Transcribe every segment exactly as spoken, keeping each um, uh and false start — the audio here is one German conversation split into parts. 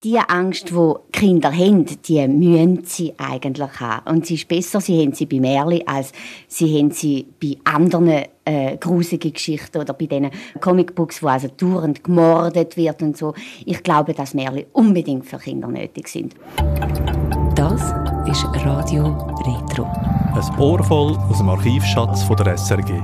die Angst, die Kinder haben, die müssen sie eigentlich haben. Und sie ist besser, sie haben sie bei Märchen, als sie haben sie bei anderen äh, grusigen Geschichten oder bei diesen Comicbooks, wo also dauernd gemordet wird und so. Ich glaube, dass Märchen unbedingt für Kinder nötig sind. Das ist Radio Retro. Ein Ohr voll aus dem Archivschatz von der S R G.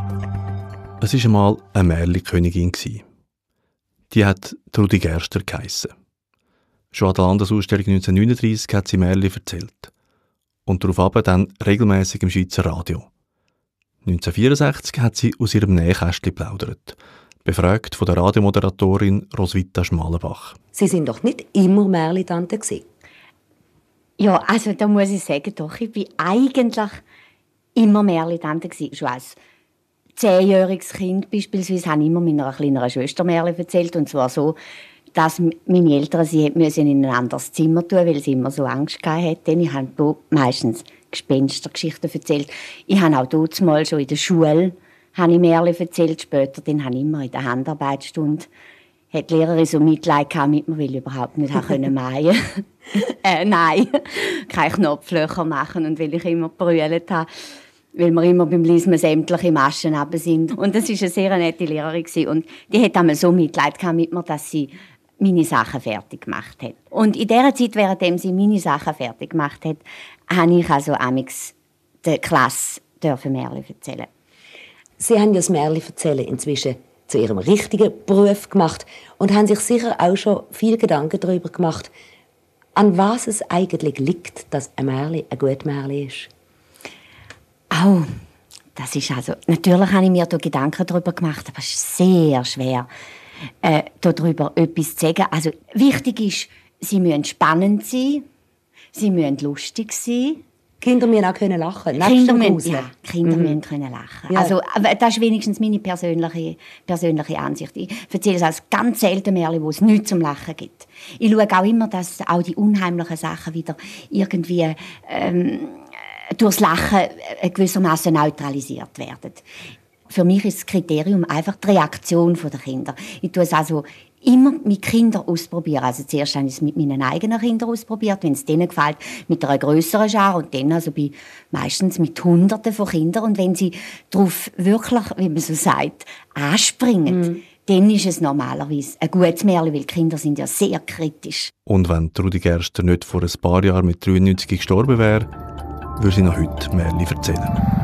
Es war einmal eine Märchenkönigin. Die hat Trudi Gerster geheissen. Schon an der Landesausstellung neunzehnhundertneununddreissig hat sie Märchen erzählt. Und daraufhin dann regelmäßig im Schweizer Radio. neunzehnhundertvierundsechzig hat sie aus ihrem Nähkästchen geplaudert. Befragt von der Radiomoderatorin Roswitha Schmalenbach. Sie sind doch nicht immer Märchen-Tante gewesen. Ja, also da muss ich sagen, doch, ich war eigentlich immer Märchen-Tante gewesen. Schon als zehnjähriges Kind beispielsweise habe ich immer meiner kleineren Schwester Märchen erzählt. Und zwar so, dass meine Eltern sie müssen in ein anderes Zimmer tun, weil sie immer so Angst hatten. Ich habe hier meistens Gespenstergeschichten erzählt. Ich habe auch dort mal schon in der Schule habe ich Märchen erzählt. Später dann habe ich immer in der Handarbeitsstunde hat die Lehrerin so Mitleid mit mir, weil ich überhaupt nicht mähen konnte. äh, nein, keine Knopflöcher machen und weil ich immer gebrüllt habe. Weil wir immer beim Lesen sämtliche Maschen runter sind. Und das war eine sehr nette Lehrerin. Und die hat einmal so Mitleid mit mir, dass sie meine Sachen fertig gemacht hat. Und in dieser Zeit, während sie meine Sachen fertig gemacht hat, habe ich also amix der Klasse Märchen erzählen. Sie haben das Märchen erzählen inzwischen zu Ihrem richtigen Beruf gemacht und haben sich sicher auch schon viel Gedanken darüber gemacht, an was es eigentlich liegt, dass ein Märchen ein gutes Märchen ist. Oh, das ist also... Natürlich habe ich mir da Gedanken darüber gemacht, aber es ist sehr schwer, äh, darüber etwas zu sagen. Also wichtig ist, sie müssen spannend sein, sie müssen lustig sein. Kinder müssen auch können lachen. Kinder müssen, ja, Kinder mhm. müssen können lachen. Ja. Also, das ist wenigstens meine persönliche, persönliche Ansicht. Ich erzähle es als ganz selten Märchen, wo es nichts zum Lachen gibt. Ich schaue auch immer, dass auch die unheimlichen Sachen wieder irgendwie ähm, durchs Lachen gewissermaßen neutralisiert werden. Für mich ist das Kriterium einfach die Reaktion der Kinder. Ich tue es also immer mit Kindern ausprobieren. Also zuerst habe ich es mit meinen eigenen Kindern ausprobiert, wenn es denen gefällt, mit einer grösseren Schar und dann also bei, meistens mit Hunderten von Kindern. Und wenn sie darauf wirklich, wie man so sagt, anspringen, mm. dann ist es normalerweise ein gutes Märchen, weil die Kinder sind ja sehr kritisch. Und wenn Trudi Gerster nicht vor ein paar Jahren mit dreiundneunzig gestorben wäre, würde sie noch heute Märchen erzählen.